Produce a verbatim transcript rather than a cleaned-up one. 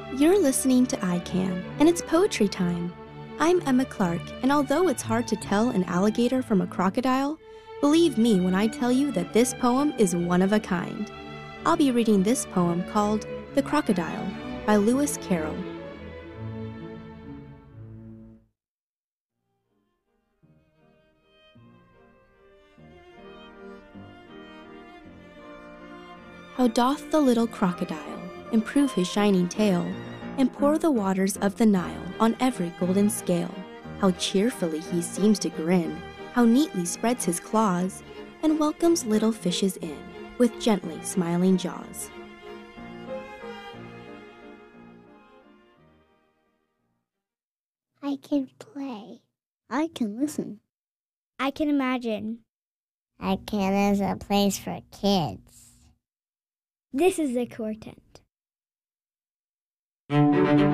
You're listening to I Can, and it's poetry time. I'm Emma Clark, and although it's hard to tell an alligator from a crocodile, believe me when I tell you that this poem is one of a kind. I'll be reading this poem called The Crocodile by Lewis Carroll. How doth the little crocodile improve his shining tail, and pour the waters of the Nile on every golden scale. How cheerfully he seems to grin, how neatly spreads his claws, and welcomes little fishes in with gently smiling jaws. I can play. I can listen. I can imagine. I can is a place for kids. This is the Quartet.